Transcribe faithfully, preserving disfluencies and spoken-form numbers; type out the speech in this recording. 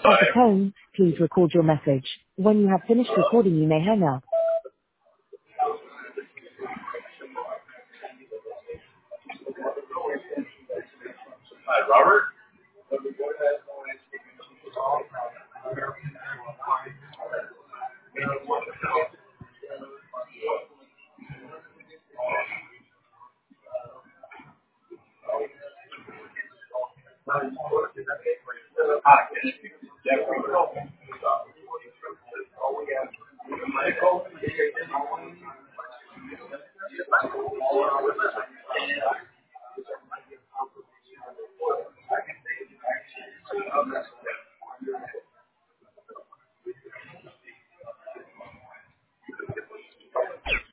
At the tone, please record your message. When you have finished recording, you may hang up. Hi, Robert.